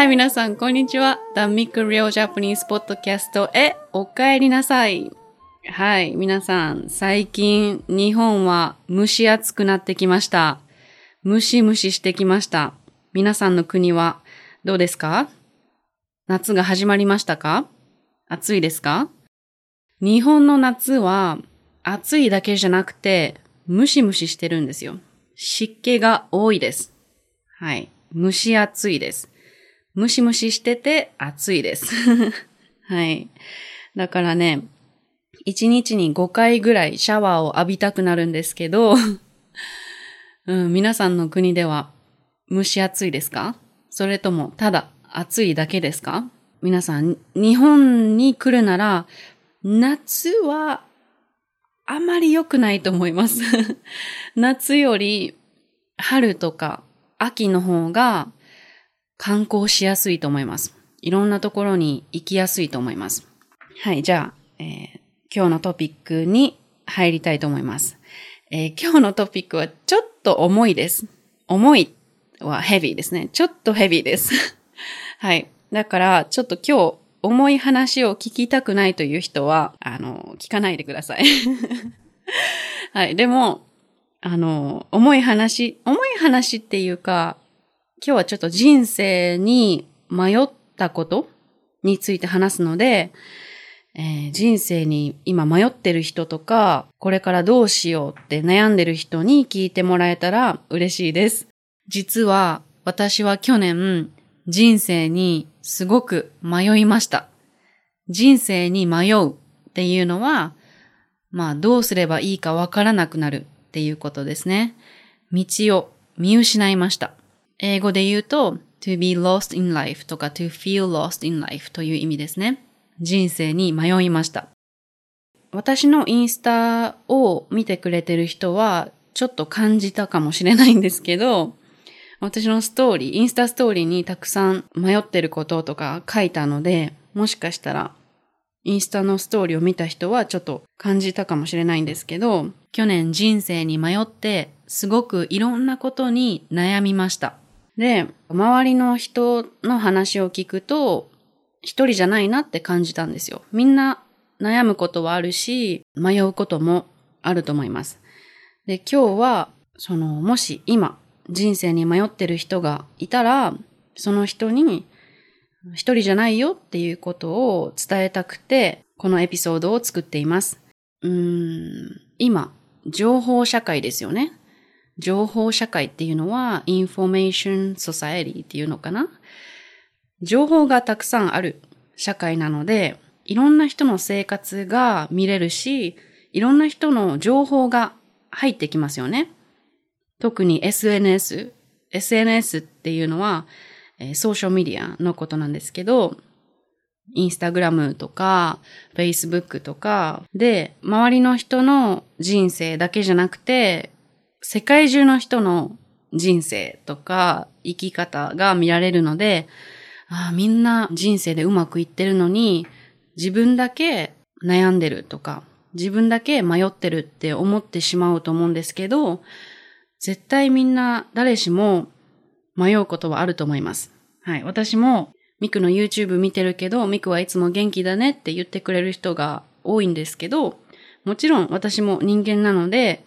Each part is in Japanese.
はい、皆さん、こんにちは。The Mick Real Japanese Podcast へお帰りなさい。はい、皆さん、最近、日本は蒸し暑くなってきました。ムシムシしてきました。皆さんの国はどうですか？夏が始まりましたか？暑いですか？日本の夏は暑いだけじゃなくてムシムシしてるんですよ。湿気が多いです。はい。蒸し暑いです。ムシムシしてて暑いです。はい。だからね、1日に5回ぐらいシャワーを浴びたくなるんですけど、皆さんの国では蒸し暑いですか？それともただ暑いだけですか？皆さん、日本に来るなら、夏はあまり良くないと思います。夏より春とか秋の方が観光しやすいと思います。いろんなところに行きやすいと思います。はい、じゃあ、今日のトピックに入りたいと思います。今日のトピックはちょっと重いです。重いはヘビーですね。ちょっとヘビーです。はい。だから、ちょっと今日重い話を聞きたくないという人は、聞かないでください。はい。でも、重い話っていうか、今日はちょっと人生に迷ったことについて話すので、人生に今迷ってる人とか、これからどうしようって悩んでる人に聞いてもらえたら嬉しいです。実は私は去年人生にすごく迷いました。人生に迷うっていうのは、どうすればいいかわからなくなるっていうことですね。道を見失いました。英語で言うと to be lost in life とか to feel lost in life という意味ですね。人生に迷いました。私のインスタを見てくれてる人はちょっと感じたかもしれないんですけど、私のインスタストーリーにたくさん迷ってることとか書いたので、もしかしたらインスタのストーリーを見た人はちょっと感じたかもしれないんですけど、去年人生に迷ってすごくいろんなことに悩みました。で、周りの人の話を聞くと、一人じゃないなって感じたんですよ。みんな悩むことはあるし、迷うこともあると思います。で、今日は、もし今、人生に迷ってる人がいたら、その人に、一人じゃないよっていうことを伝えたくて、このエピソードを作っています。今、情報社会ですよね。情報社会っていうのは、インフォメーションソサエティっていうのかな？情報がたくさんある社会なので、いろんな人の生活が見れるし、いろんな人の情報が入ってきますよね。特に SNS っていうのは、ソーシャルメディアのことなんですけど、インスタグラムとか、フェイスブックとかで、周りの人の人生だけじゃなくて、世界中の人の人生とか生き方が見られるので、みんな人生でうまくいってるのに、自分だけ悩んでるとか、自分だけ迷ってるって思ってしまうと思うんですけど、絶対みんな誰しも迷うことはあると思います。はい。私もミクの YouTube 見てるけど、ミクはいつも元気だねって言ってくれる人が多いんですけど、もちろん私も人間なので、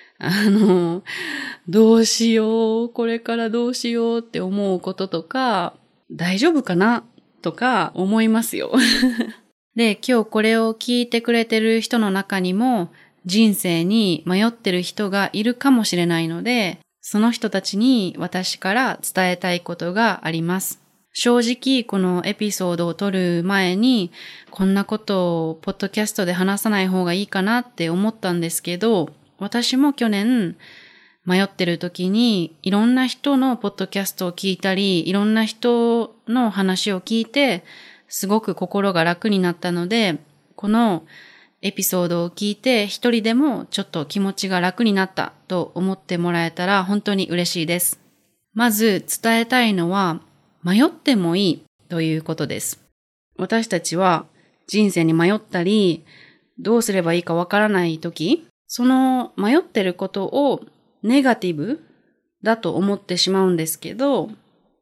どうしよう、これからどうしようって思うこととか、大丈夫かなとか思いますよ。で、今日これを聞いてくれてる人の中にも人生に迷ってる人がいるかもしれないので、その人たちに私から伝えたいことがあります。正直このエピソードを撮る前にこんなことをポッドキャストで話さない方がいいかなって思ったんですけど、私も去年迷ってる時にいろんな人のポッドキャストを聞いたり、いろんな人の話を聞いてすごく心が楽になったので、このエピソードを聞いて一人でもちょっと気持ちが楽になったと思ってもらえたら本当に嬉しいです。まず伝えたいのは迷ってもいいということです。私たちは人生に迷ったりどうすればいいかわからないとき、その迷ってることをネガティブだと思ってしまうんですけど、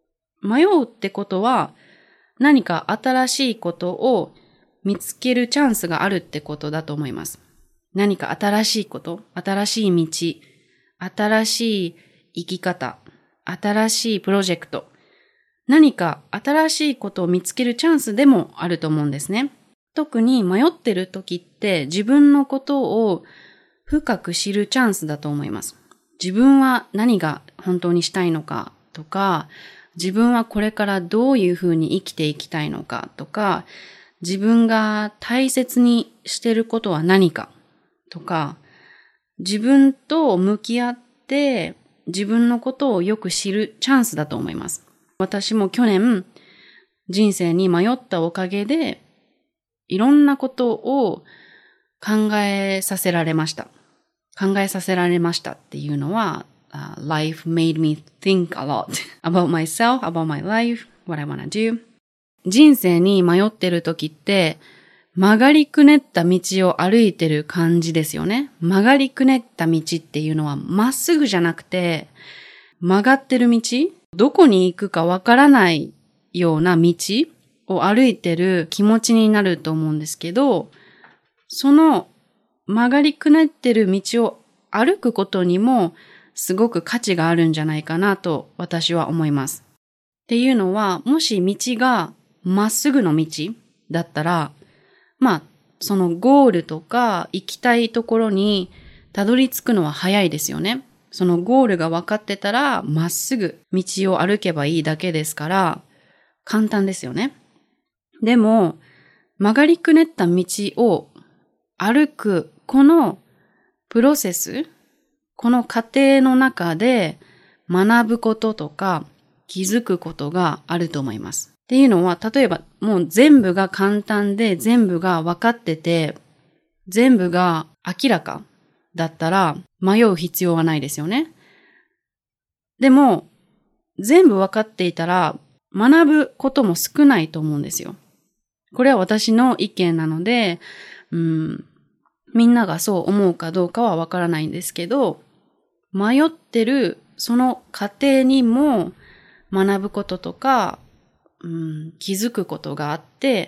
迷うってことは何か新しいことを見つけるチャンスがあるってことだと思います。何か新しいこと、新しい道、新しい生き方、新しいプロジェクト、何か新しいことを見つけるチャンスでもあると思うんですね。特に迷ってる時って自分のことを深く知るチャンスだと思います。自分は何が本当にしたいのかとか、自分はこれからどういうふうに生きていきたいのかとか、自分が大切にしていることは何かとか、自分と向き合って自分のことをよく知るチャンスだと思います。私も去年人生に迷ったおかげでいろんなことを考えさせられました。考えさせられましたっていうのは、life made me think a lot about myself, about my life, what I wanna do. 人生に迷ってる時って曲がりくねった道を歩いてる感じですよね。曲がりくねった道っていうのはまっすぐじゃなくて曲がってる道、どこに行くかわからないような道を歩いてる気持ちになると思うんですけど、その曲がりくねってる道を歩くことにもすごく価値があるんじゃないかなと私は思います。っていうのは、もし道がまっすぐの道だったら、そのゴールとか行きたいところにたどり着くのは早いですよね。そのゴールが分かってたら、まっすぐ道を歩けばいいだけですから、簡単ですよね。でも、曲がりくねった道を歩くこのプロセス、この過程の中で学ぶこととか気づくことがあると思います。っていうのは、例えばもう全部が簡単で全部が分かってて、全部が明らかだったら迷う必要はないですよね。でも、全部分かっていたら学ぶことも少ないと思うんですよ。これは私の意見なので、みんながそう思うかどうかは分からないんですけど、迷ってるその過程にも学ぶこととか、気づくことがあって、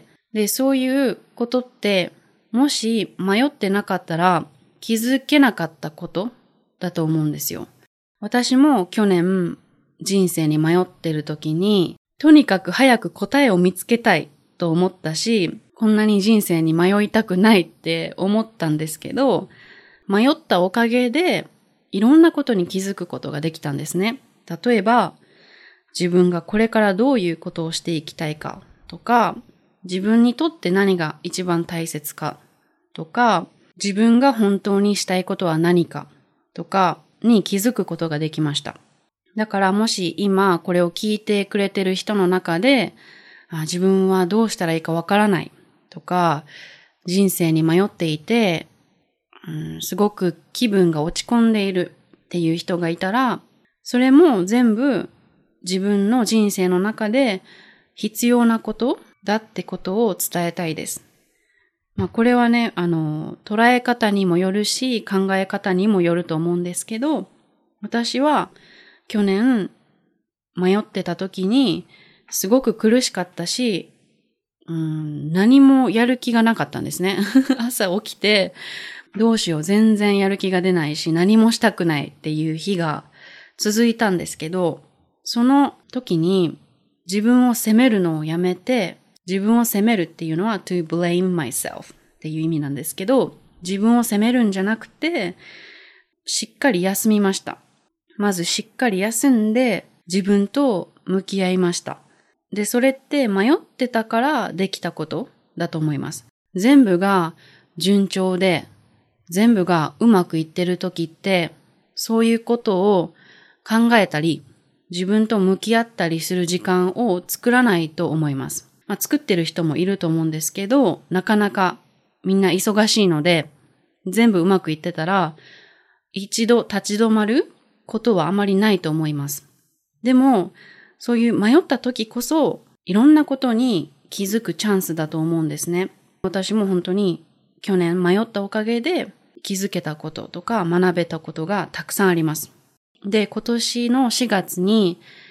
で、そういうことって、もし迷ってなかったら気づけなかったことだと思うんですよ。私も去年人生に迷ってる時に、とにかく早く答えを見つけたいと思ったし、こんなに人生に迷いたくないって思ったんですけど、迷ったおかげでいろんなことに気づくことができたんですね。例えば、自分がこれからどういうことをしていきたいかとか、自分にとって何が一番大切かとか、自分が本当にしたいことは何かとかに気づくことができました。だからもし今これを聞いてくれてる人の中で、自分はどうしたらいいかわからないとか、人生に迷っていて、すごく気分が落ち込んでいるっていう人がいたら、それも全部自分の人生の中で必要なことだってことを伝えたいです。これはね、捉え方にもよるし、考え方にもよると思うんですけど、私は去年迷ってた時にすごく苦しかったし、何もやる気がなかったんですね。朝起きて、どうしよう、全然やる気が出ないし、何もしたくないっていう日が続いたんですけど、その時に自分を責めるのをやめて、自分を責めるっていうのは to blame myself っていう意味なんですけど、自分を責めるんじゃなくて、しっかり休みました。まずしっかり休んで自分と向き合いました。で、それって迷ってたからできたことだと思います。全部が順調で、全部がうまくいってる時って、そういうことを考えたり、自分と向き合ったりする時間を作らないと思います。作ってる人もいると思うんですけど、なかなかみんな忙しいので、全部うまくいってたら、一度立ち止まることはあまりないと思います。でも、そういう迷った時こそ、いろんなことに気づくチャンスだと思うんですね。私も本当に去年迷ったおかげで気づけたこととか学べたことがたくさんあります。で、今年の4月に、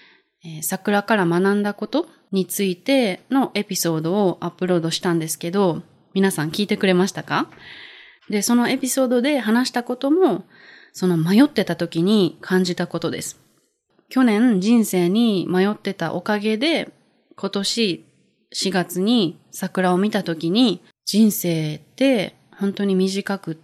桜から学んだことについてのエピソードをアップロードしたんですけど、皆さん聞いてくれましたか？で、そのエピソードで話したことも、その迷ってた時に感じたことです。去年人生に迷ってたおかげで、今年4月に桜を見た時に、人生って本当に短くって、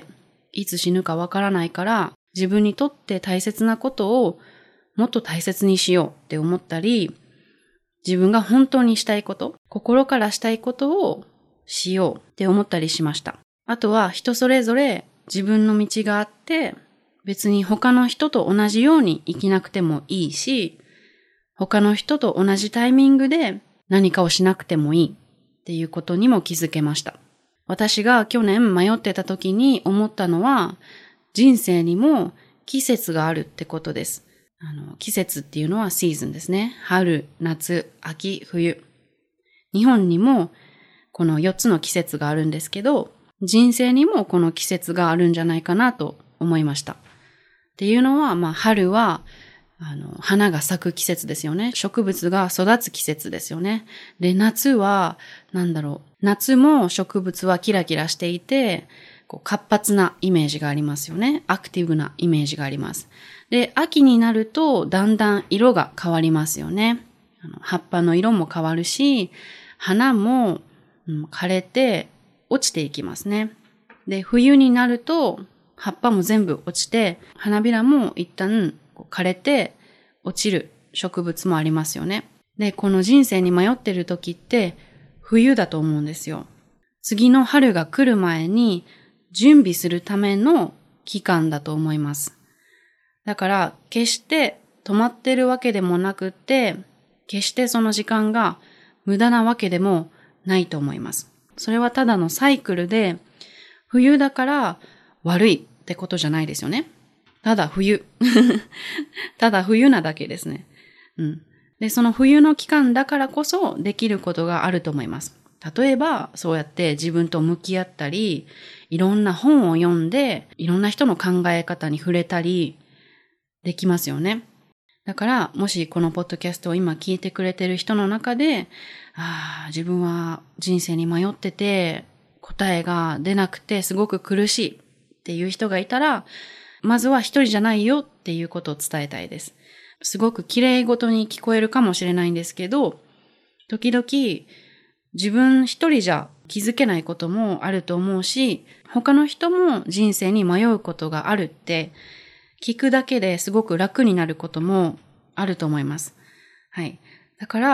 いつ死ぬかわからないから、自分にとって大切なことをもっと大切にしようって思ったり、自分が本当にしたいこと、心からしたいことをしようって思ったりしました。あとは人それぞれ自分の道があって、別に他の人と同じように生きなくてもいいし、他の人と同じタイミングで何かをしなくてもいいっていうことにも気づけました。私が去年迷ってた時に思ったのは、人生にも季節があるってことです。季節っていうのはシーズンですね。春、夏、秋、冬。日本にもこの4つの季節があるんですけど、人生にもこの季節があるんじゃないかなと思いました。っていうのは、春は花が咲く季節ですよね。植物が育つ季節ですよね。で、夏は、夏も植物はキラキラしていて、活発なイメージがありますよね。アクティブなイメージがあります。で、秋になるとだんだん色が変わりますよね。葉っぱの色も変わるし、花も、枯れて落ちていきますね。で、冬になると葉っぱも全部落ちて、花びらも一旦枯れて落ちる植物もありますよね。で、この人生に迷ってる時って冬だと思うんですよ。次の春が来る前に準備するための期間だと思います。だから決して止まってるわけでもなくって、決してその時間が無駄なわけでもないと思います。それはただのサイクルで、冬だから悪いってことじゃないですよね。ただ冬。ただ冬なだけですね。で、その冬の期間だからこそできることがあると思います。例えば、そうやって自分と向き合ったり、いろんな本を読んで、いろんな人の考え方に触れたり、できますよね。だから、もしこのポッドキャストを今聞いてくれてる人の中で、自分は人生に迷ってて、答えが出なくてすごく苦しいっていう人がいたら、まずは一人じゃないよっていうことを伝えたいです。すごく綺麗事に聞こえるかもしれないんですけど、時々自分一人じゃ気づけないこともあると思うし、他の人も人生に迷うことがあるって聞くだけですごく楽になることもあると思います。はい。だから、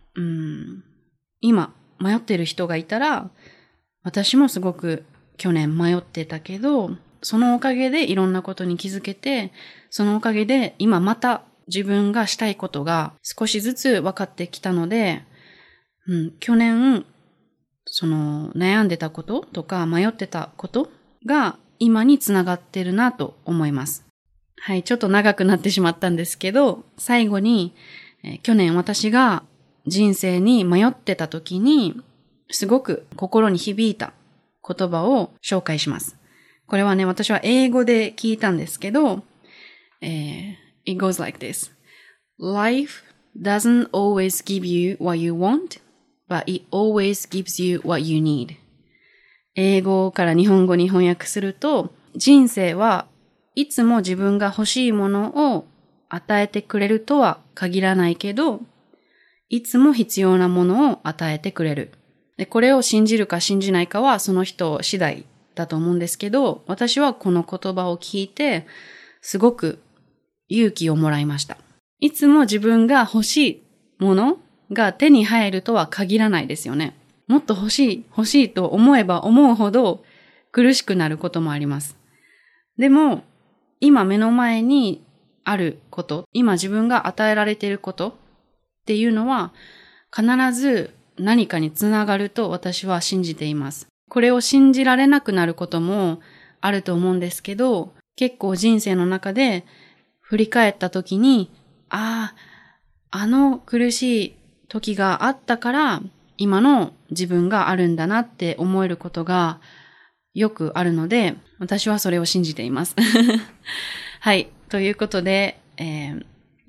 今迷ってる人がいたら、私もすごく去年迷ってたけど、そのおかげでいろんなことに気づけて、そのおかげで今また自分がしたいことが少しずつ分かってきたので、去年、その悩んでたこととか迷ってたことが今につながってるなと思います。はい、ちょっと長くなってしまったんですけど、最後に、去年私が人生に迷ってた時に、すごく心に響いた言葉を紹介します。これはね、私は英語で聞いたんですけど、It goes like this. Life doesn't always give you what you want, but it always gives you what you need. 英語から日本語に翻訳すると、人生はいつも自分が欲しいものを与えてくれるとは限らないけど、いつも必要なものを与えてくれる。で、これを信じるか信じないかはその人次第だと思うんですけど、私はこの言葉を聞いて、すごく勇気をもらいました。いつも自分が欲しいものが手に入るとは限らないですよね。もっと欲しいと思えば思うほど苦しくなることもあります。でも、今目の前にあること、今自分が与えられていることっていうのは必ず何かにつながると私は信じています。これを信じられなくなることもあると思うんですけど、結構人生の中で振り返った時に、あの苦しい時があったから今の自分があるんだなって思えることがよくあるので、私はそれを信じています。はい。ということで、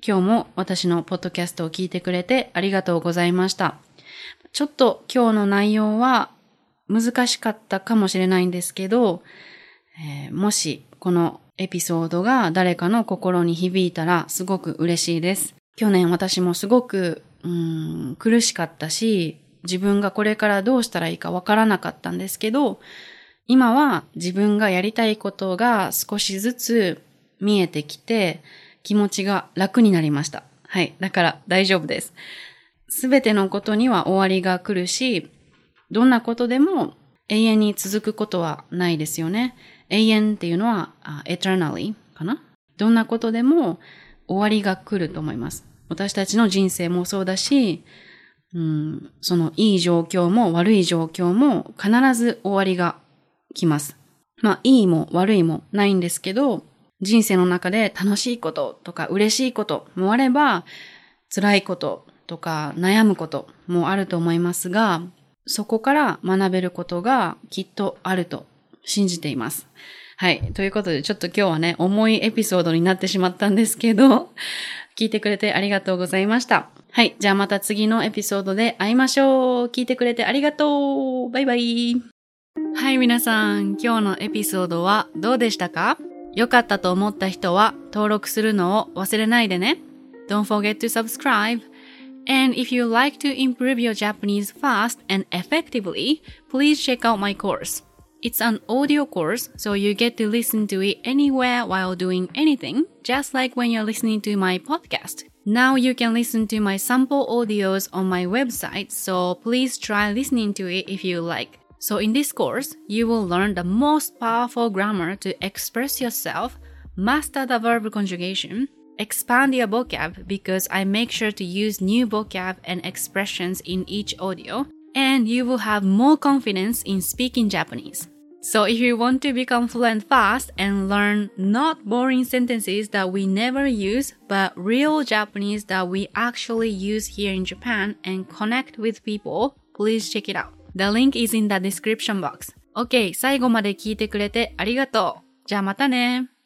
今日も私のポッドキャストを聞いてくれてありがとうございました。ちょっと今日の内容は難しかったかもしれないんですけど、もしこのエピソードが誰かの心に響いたらすごく嬉しいです。去年私もすごく苦しかったし、自分がこれからどうしたらいいかわからなかったんですけど、今は自分がやりたいことが少しずつ見えてきて、気持ちが楽になりました。はい。だから大丈夫です。すべてのことには終わりが来るし、どんなことでも永遠に続くことはないですよね。永遠っていうのはeternally かな。どんなことでも終わりが来ると思います。私たちの人生もそうだし、そのいい状況も悪い状況も必ず終わりが来ます。いいも悪いもないんですけど、人生の中で楽しいこととか嬉しいこともあれば、辛いこととか悩むこともあると思いますが、そこから学べることがきっとあると信じています。はい。ということで、ちょっと今日はね、重いエピソードになってしまったんですけど、聞いてくれてありがとうございました。はい。じゃあまた次のエピソードで会いましょう。聞いてくれてありがとう。バイバイ。はい、皆さん、今日のエピソードはどうでしたか？良かったと思った人は登録するのを忘れないでね。Don't forget to subscribe.And if you like to improve your Japanese fast and effectively, please check out my course. It's an audio course, so you get to listen to it anywhere while doing anything, just like when you're listening to my podcast. Now you can listen to my sample audios on my website, so please try listening to it if you like. So in this course, you will learn the most powerful grammar to express yourself, master the verb conjugation,expand your vocab because I make sure to use new vocab and expressions in each audio, and you will have more confidence in speaking Japanese. So if you want to become fluent fast and learn not boring sentences that we never use, but real Japanese that we actually use here in Japan and connect with people, please check it out. The link is in the description box. OK, 最後まで聞いてくれてありがとう。じゃあまたね。